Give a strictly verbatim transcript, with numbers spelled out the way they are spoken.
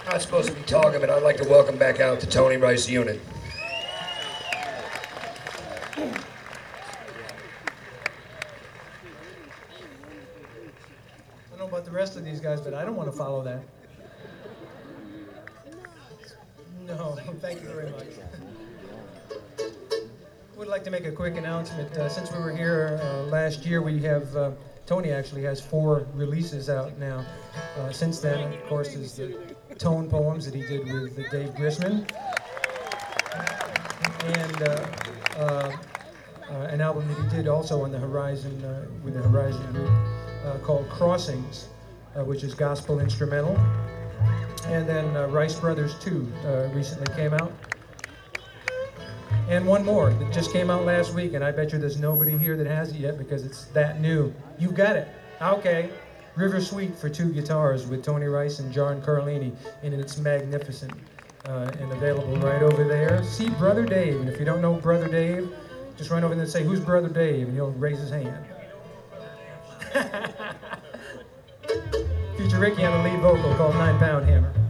Not supposed to be talking, but I'd like to welcome back out the Tony Rice Unit. I don't know about the rest of these guys, but I don't want to follow that. No, thank you very much. Would like to make a quick announcement. Uh, since we were here uh, last year, we have, uh, Tony actually has four releases out now. Uh, since then, of course, is the Tone Poems that he did with uh, Dave Grisman. And uh, uh, uh, an album that he did also on the Horizon, uh, with the Horizon group, uh, called Crossings, uh, which is gospel instrumental. And then uh, Rice Brothers two uh, recently came out. And one more that just came out last week, and I bet you there's nobody here that has it yet because it's that new. You've got it. Okay. River Suite for two guitars with Tony Rice and John Carlini, and it's magnificent uh, and available right over there. See Brother Dave, and if you don't know Brother Dave, just run over there and say, "Who's Brother Dave?" and he'll raise his hand. Feature Ricky on the lead vocal called Nine Pound Hammer.